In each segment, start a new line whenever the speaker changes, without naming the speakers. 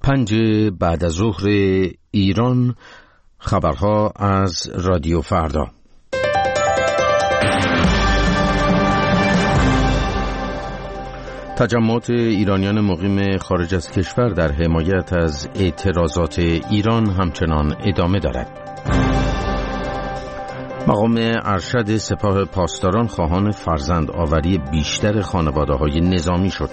5 بعد از ظهر ایران، خبرها از رادیو فردا. تجمعات ایرانیان مقیم خارج از کشور در حمایت از اعتراضات ایران همچنان ادامه دارد. مقام ارشد سپاه پاسداران خواهان فرزند آوری بیشتر خانواده‌های نظامی شد.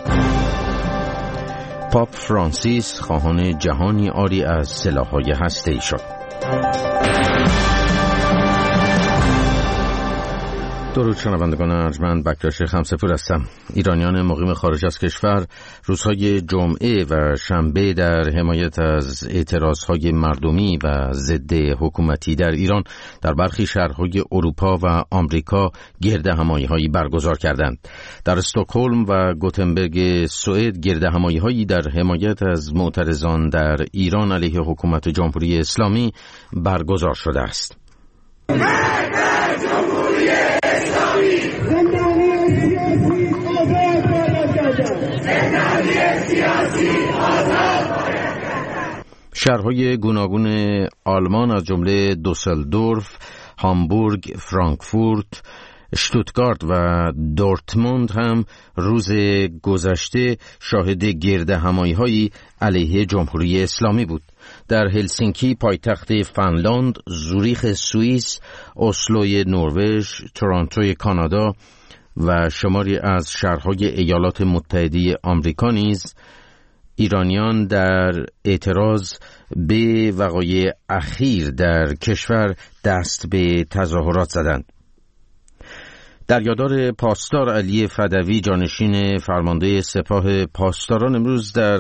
پاپ فرانسیس خواهان جهانی عاری از سلاح‌های هسته‌ای شد. درود شنوندگان ارجمند، بکتاش خمسه‌پور هستم. ایرانیان مقیم خارج از کشور روزهای جمعه و شنبه در حمایت از اعتراضهای مردمی و ضد حکومتی در ایران در برخی شهرهای اروپا و آمریکا گردهمایی‌هایی برگزار کردند. در استکهلم و گوتنبرگ سوئد گردهمایی‌هایی در حمایت از معترضان در ایران علیه حکومت جمهوری اسلامی برگزار شده است. شهرهای گوناگون آلمان از جمله دوسلدورف، هامبورگ، فرانکفورت، شتوتگارت و دورتموند هم روز گذشته شاهد گردهمایی‌هایی علیه جمهوری اسلامی بود. در هلسینکی پایتخت فنلاند، زوریخ سوئیس، اسلوی نروژ، تورنتوی کانادا و شماری از شهرهای ایالات متحده آمریکا نیز ایرانیان در اعتراض به وقایع اخیر در کشور دست به تظاهرات زدند. دریادار پاسدار علی فدوی، جانشین فرمانده سپاه پاسداران، امروز در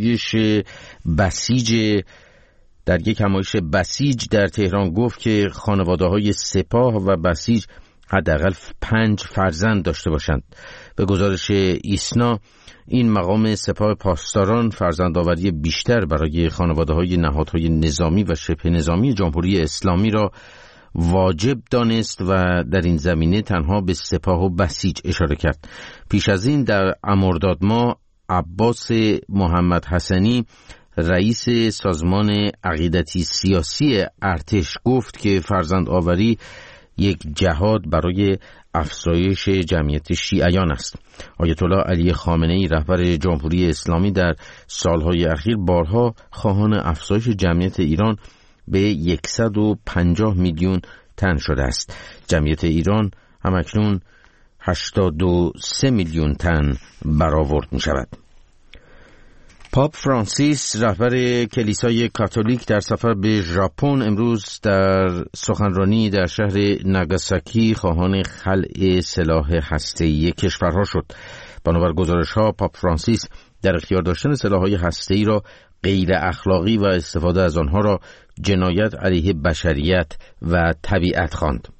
یک همایش بسیج در تهران گفت که خانواده‌های سپاه و بسیج حداقل 5 فرزند داشته باشند. به گزارش ایسنا، این مقام سپاه پاسداران فرزندآوری بیشتر برای خانواده‌های نهادهای نظامی و شبه نظامی جمهوری اسلامی را واجب دانست و در این زمینه تنها به سپاه و بسیج اشاره کرد. پیش از این در مرداد ماه عباس محمد حسنی، رئیس سازمان عقیدتی سیاسی ارتش، گفت که فرزندآوری یک جهاد برای افزایش جمعیت شیعیان است. آیت الله علی خامنه‌ای، رهبر جمهوری اسلامی، در سالهای اخیر بارها خواهان افزایش جمعیت ایران به 150 میلیون تن شده است. جمعیت ایران همکنون 83 میلیون تن برآورد می شود. پاپ فرانسیس، رهبر کلیسای کاتولیک، در سفر به ژاپن امروز در سخنرانی در شهر ناگاساکی خواهان خلع سلاح هسته‌ای کشورها شد. بنابر گزارش‌ها پاپ فرانسیس در اختیار داشتن سلاح‌های هسته‌ای را غیر اخلاقی و استفاده از آنها را جنایت علیه بشریت و طبیعت خواند.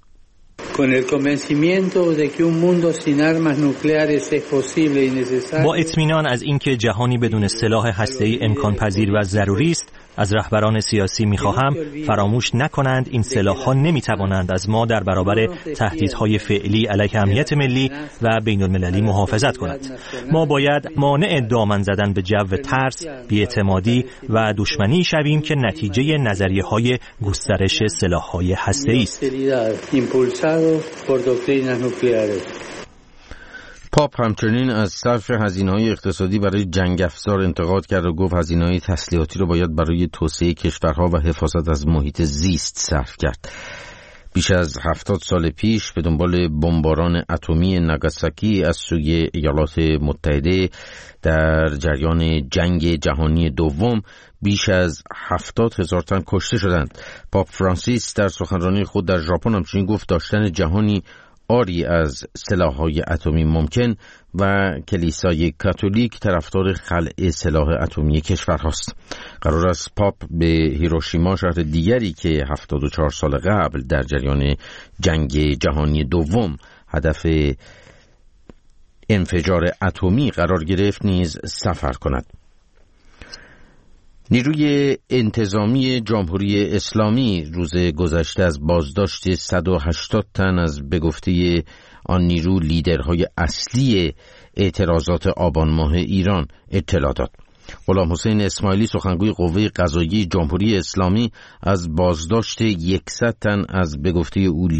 با اطمینان از اینکه جهانی بدون سلاح هسته‌ای امکان پذیر و ضروری است، از رهبران سیاسی می‌خواهم فراموش نکنند این سلاح‌ها نمی‌توانند از ما در برابر تهدیدهای فعلی علیه امنیت ملی و بین‌المللی محافظت کند. ما باید مانع دامن زدن به جو ترس، بی‌اعتمادی و دشمنی شویم که نتیجه نظریه‌های گسترش سلاح‌های هسته‌ای است.
پاپ همچنین از صرف هزینه‌های اقتصادی برای جنگ افزار انتقاد کرد و گفت هزینه‌های تسلیحاتی را باید برای توسعه کشورها و حفاظت از محیط زیست صرف کرد. بیش از 70 سال پیش به دنبال بمباران اتمی ناگاساکی از سوی ایالات متحده در جریان جنگ جهانی دوم بیش از 70,000 تن کشته شدند. پاپ فرانسیس در سخنرانی خود در ژاپن همچنین گفت داشتن جهانی عاری از سلاح‌های اتمی ممکن و کلیسای کاتولیک طرفدار خلع سلاح اتمی کشورهاست. قرار است پاپ به هیروشیما، شهر دیگری که 74 سال قبل در جریان جنگ جهانی دوم هدف انفجار اتمی قرار گرفت، نیز سفر کند. نیروی انتظامی جمهوری اسلامی روز گذشته از بازداشت 180 تن از به گفته آن نیرو لیدرهای اصلی اعتراضات آبان ماه ایران اطلاع داد. غلام حسین اسماعیلی سخنگوی قوه قضاییه جمهوری اسلامی از بازداشت 100 تن از به گفته او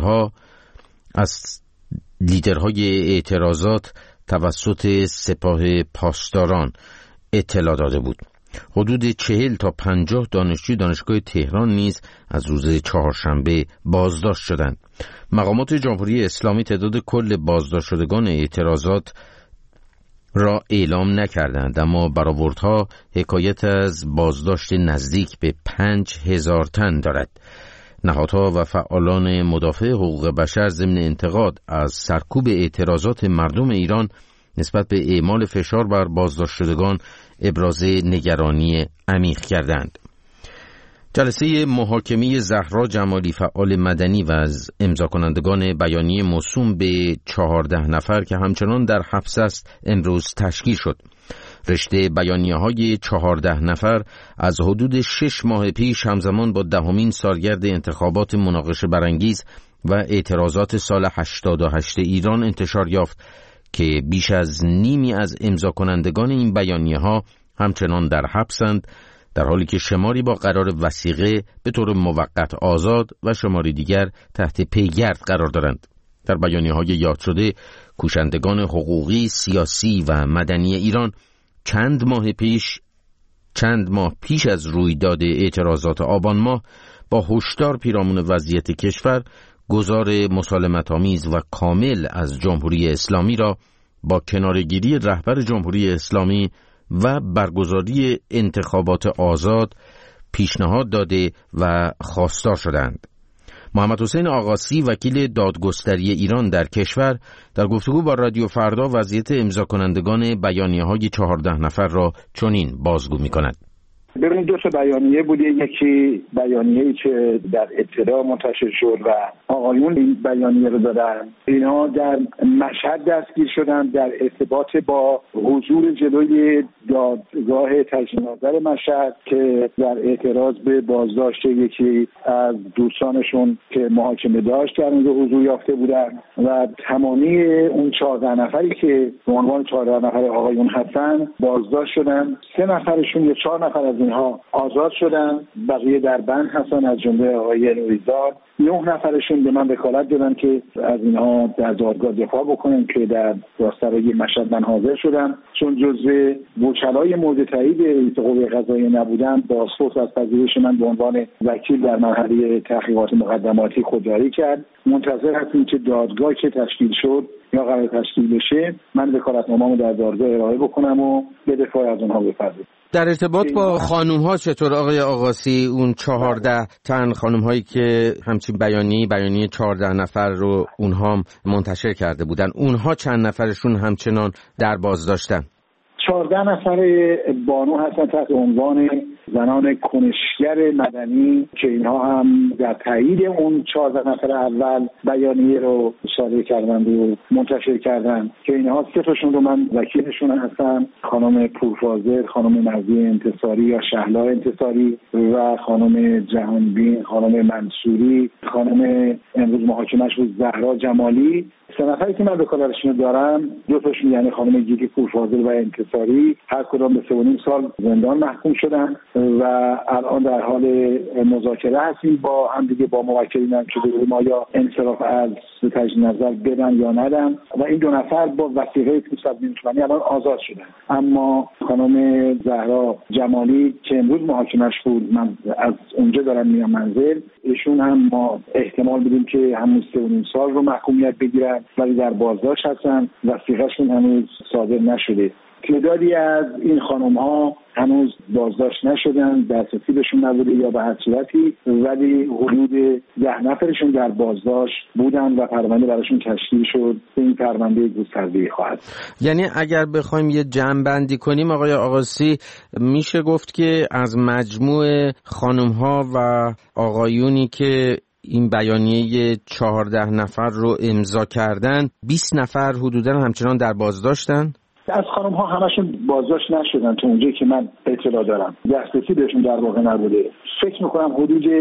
لیدرهای اعتراضات توسط سپاه پاسداران اطلاع داده بود. حدود 40 تا 50 دانشجوی دانشگاه تهران نیز از روز چهارشنبه بازداشت شدند. مقامات جمهوری اسلامی تعداد کل بازداشت شدگان اعتراضات را اعلام نکردند، اما برآوردها حکایت از بازداشت نزدیک به 5000 تن دارد. نهادها و فعالان مدافع حقوق بشر ضمن انتقاد از سرکوب اعتراضات مردم ایران نسبت به اعمال فشار بر بازداشت شدگان ابراز نگرانی عمیق کردند. جلسه محاکمه زهرا جمالی فعال مدنی و از امضا کنندگان بیانیه موسوم به 14 نفر که همچنان در حبس است امروز تشکیل شد. رشته بیانیه‌های 14 نفر از حدود 6 ماه پیش همزمان با 10مین سالگرد انتخابات مناقشه برانگیز و اعتراضات سال 88 ایران انتشار یافت که بیش از نیمی از امضا کنندگان این بیانیه‌ها همچنان در حبسند، در حالی که شماری با قرار وثیقه به طور موقت آزاد و شماری دیگر تحت پیگرد قرار دارند. در بیانیه‌های یاد شده کوشندگان حقوقی، سیاسی و مدنی ایران چند ماه پیش از رویداد اعتراضات آبان ماه با هشدار پیرامون وضعیت کشور گزار مسالمت‌آمیز و کامل از جمهوری اسلامی را با کناره‌گیری رهبر جمهوری اسلامی و برگزاری انتخابات آزاد پیشنهاد داده و خواستار شدند. محمد حسین آقاسی وکیل دادگستری ایران در کشور در گفتگو با رادیو فردا وضعیت امضا کنندگان بیانیه‌های 14 نفر را چنین بازگو می‌کند.
ببینید 2 تا بیانیه بوده، یکی بیانیه‌ای که در اطلاع منتشر شد و آقایون این بیانیه رو دادن. اینها در مشهد دستگیر شدن در ارتباط با حضور جلوی دادگاه تجدید نظر مشهد که در اعتراض به بازداشت یکی از دوستانشون که محاکمه داشت در اونجا حضور یافته بودن و تمامی اون 14 نفری که به عنوان 14 نفر آقایون هستن بازداشت شدن. 3 نفرشون یا 4 نفر از اینها آزاد شدن، بقیه در بند هستن از جمله آقای نوریزاد. 9 نفرشون به من وکالت دادن که از اینها در دادگاه دفاع بکنن که در راسترای مشهد من حاضر شدم، چون جزء وکلای مورد تایید رئیس قوه قضاییه نبودن بازپرس از پذیرش من به عنوان وکیل در مرحله تحقیقات مقدماتی خودداری کرد. منتظر هستیم که دادگاه که تشکیل شد یا قرار تشکیل بشه من وکالتنامه‌مو در دادگاه ارائه بکنم و به دفاع از اونها بپردازم.
در ارتباط با خانوم ها چطور آقای آقاسی؟ اون 14 تن خانوم هایی که همچین بیانیه 14 نفر رو اونها منتشر کرده بودن، اونها چند نفرشون همچنان در بازداشتن؟
14 نفر بانو هستن تحت عنوان زنان کنشگر مدنی که اینها هم در تایید اون 14 نفر اول بیانیه رو صادر کردند و منتشر کردند که اینها 3 تاشون رو من وکیلشون هستم، خانم پورفاضل، خانم نظیه انتصاری یا شهلا انتصاری و خانم جهانبین، خانم منصوری، خانم امروز محاکمش بود زهرا جمالی. 3 نفری که من وکالتشون دارم 2 تاشون یعنی خانم گیتی پورفاضل و انتصاری هر کدام به 3.5 سال زندان محکوم شدن و الان در حال مذاکره هستیم با هم دیگه با موکلینم که ما یا انصراف از تجدید نظر بدن یا ندن و این 2 نفر با وثیقه 500 میلیون تومانی الان آزاد شدن. اما خانم زهرا جمالی که امروز محاکمش بود من از اونجا دارم میام منزل، ایشون هم ما احتمال بدیم که همون 3.5 سال رو محکومیت بگیرن ولی در بازداشت هستن، وثیقه‌شون هنوز صادر نشده. تعدادی از این خانم ها هنوز بازداشت نشدن، دسترسی بهشون نبوده یا به هر صورتی، ولی حدود 10 نفرشون در بازداشت بودن و پرونده براشون تشکیل شد. این پرونده گسترده‌ای خواهد.
یعنی اگر بخوایم یه جمع‌بندی کنیم آقای آقاسی میشه گفت که از مجموع خانم ها و آقایونی که این بیانیه 14 نفر رو امضا کردن 20 نفر حدوداً همچنان در بازداشتن؟
از خانم ها همشون بازداشت نشدن تا اونجایی که من اطلاع دارم، دسترسی بهشون در واقع نبوده. فکر میکنم حدود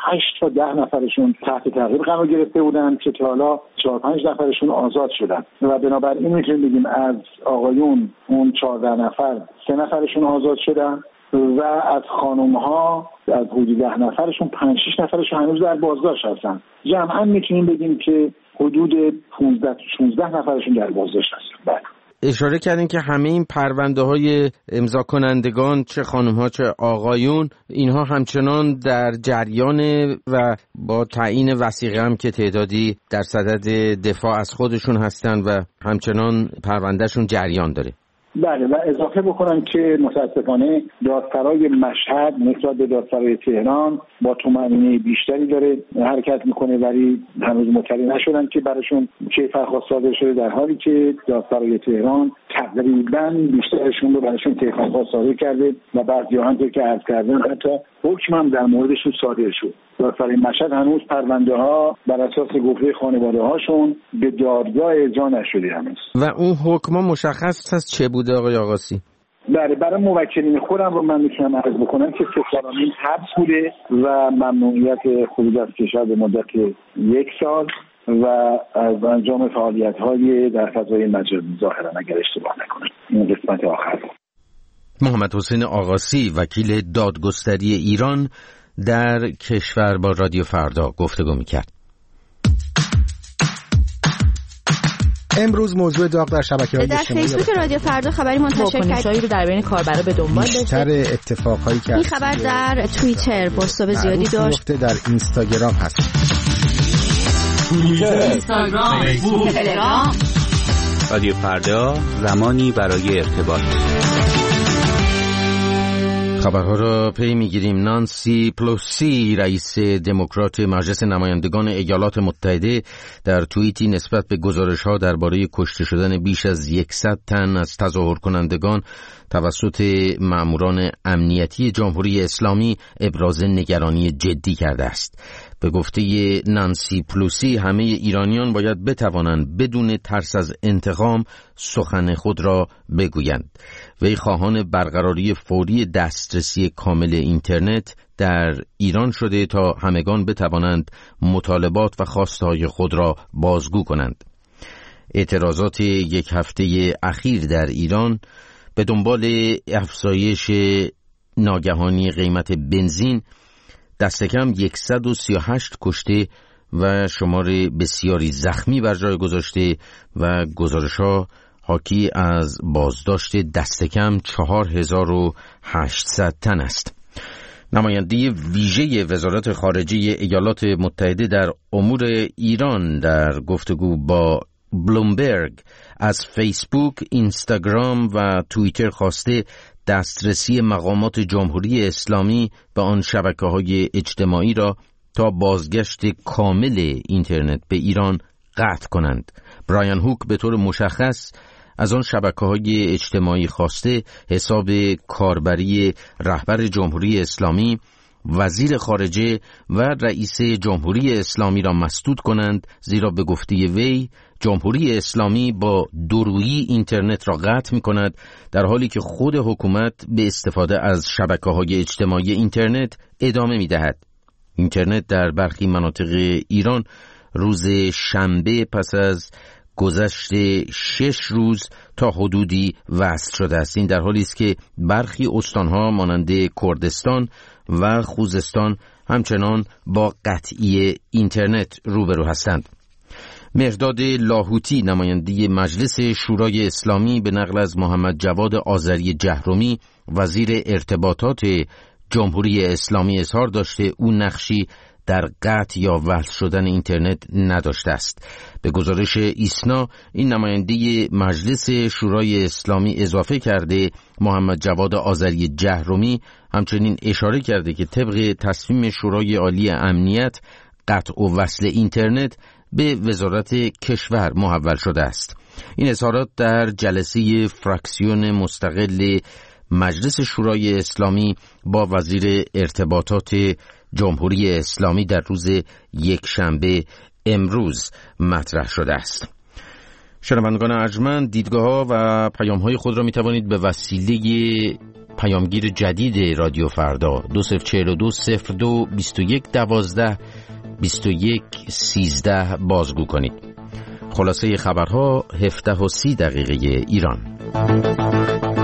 8 تا 10 نفرشون تحت تعقیب قرار گرفته بودن که تا حالا 4-5 نفرشون آزاد شدن و بنابراین میتونیم بگیم از آقایون اون 14 نفر 3 نفرشون آزاد شدن و از خانم‌ها از حدود 10 نفرشون 5-6 نفرشون هنوز در بازداشت هستن. جمعاً میتونیم بگیم که حدود 15-16 نفرشون در بازداشت هستن.
اشاره کردین که همه این پرونده های امضا کنندگان چه خانم ها چه آقایون اینها همچنان در جریان و با تعیین وثیقه هم که تعدادی در صدد دفاع از خودشون هستن و همچنان پروندهشون جریان داره.
بله و اضافه بکنم که متاسفانه دادسرای مشهد نسبت به دادسرای تهران با طمأنینه بیشتری داره حرکت میکنه ولی هنوز مطلع نشدن که براشون چه فرخواست صادر شده، در حالی که دادسرای تهران تقریبا بیشترشون رو براشون فرخواست صادر کرده و بعضی هم که عرض کردن حتی حکم هم در موردشون صادر شد. دادسرای مشهد هنوز پرونده ها بر اساس گفته خانواده هاشون به دادگاه ارجاع نشده هنوز.
و اون حکم مشخص هست چه بوده آقای آقاسی؟
بله، برای موکلین خودم رو من میتونم عرض بکنم که 3 سال و نیم حبس بوده و ممنوعیت خروج از کشور به مدت 1 سال و از انجام فعالیت‌های در فضای مجازی ظاهرا اگر اشتباه نکنم. این قسمت آخر.
محمد حسین آقاسی وکیل دادگستری ایران در کشور با رادیو فردا گفتگو می‌کرد.
امروز موضوع داغ در شبکه‌های اجتماعی
در فیسبوک رادیو فردا خبری منتشر کرد رو در بین کاربرا به دنبال داشته.
بیشتر اتفاقایی که
این خبر در توییتر بازتاب زیادی داشت.
در اینستاگرام هست.
اینستاگرام، فیسبوک، تلگرام.
رادیو فردا، زمانی برای ارتباط.
خبرها را پی میگیریم. نانسی پلوسی رئیس دموکرات مجلس نمایندگان ایالات متحده در توییتی نسبت به گزارش‌ها درباره کشته شدن بیش از 100 تن از تظاهر کنندگان توسط ماموران امنیتی جمهوری اسلامی ابراز نگرانی جدی کرده است. به گفته نانسی پلوسی همه ایرانیان باید بتوانند بدون ترس از انتقام سخن خود را بگویند. وی خواهان برقراری فوری دسترسی کامل اینترنت در ایران شده تا همگان بتوانند مطالبات و خواستهای خود را بازگو کنند. اعتراضات 1 هفته اخیر در ایران به دنبال افزایش ناگهانی قیمت بنزین دست کم 138 کشته و شمار بسیاری زخمی بر جای گذاشته و گزارش‌ها حاکی از بازداشت دست کم 4800 تن است. نماینده ویژه وزارت خارجه ایالات متحده در امور ایران در گفتگو با بلومبرگ از فیسبوک، اینستاگرام و توییتر خواسته دسترسی مقامات جمهوری اسلامی به آن شبکه‌های اجتماعی را تا بازگشت کامل اینترنت به ایران قطع کنند. برایان هوک به طور مشخص از آن شبکه‌های اجتماعی خواسته حساب کاربری رهبر جمهوری اسلامی، وزیر خارجه و رئیس جمهوری اسلامی را مسدود کنند، زیرا به گفته وی جمهوری اسلامی با دورویی اینترنت را قطع می کند، در حالی که خود حکومت به استفاده از شبکه‌های اجتماعی اینترنت ادامه می دهد. اینترنت در برخی مناطق ایران روز شنبه پس از گذشت 6 روز تا حدودی وصل شده است. این در حالی است که برخی استانها مانند کردستان و خوزستان همچنان با قطعی اینترنت روبرو هستند. مهرداد لاهوتی نماینده مجلس شورای اسلامی به نقل از محمد جواد آذری جهرومی وزیر ارتباطات جمهوری اسلامی اظهار داشته او نقشی در قطع یا وصل شدن اینترنت نداشته است. به گزارش ایسنا این نماینده مجلس شورای اسلامی اضافه کرده محمد جواد آذری جهرومی همچنین اشاره کرده که طبق تصمیم شورای عالی امنیت قطع و وصل اینترنت به وزارت کشور محول شده است. این اظهارات در جلسه فراکسیون مستقل مجلس شورای اسلامی با وزیر ارتباطات جمهوری اسلامی در روز یکشنبه امروز مطرح شده است. شنوندگان ارجمند، دیدگاه‌ها و پیام‌های خود را می‌توانید به وسیله پیامگیر جدید رادیو فردا 2042 02 21 12 21 13 بازگو کنید. خلاصه خبرها 17:30 ایران.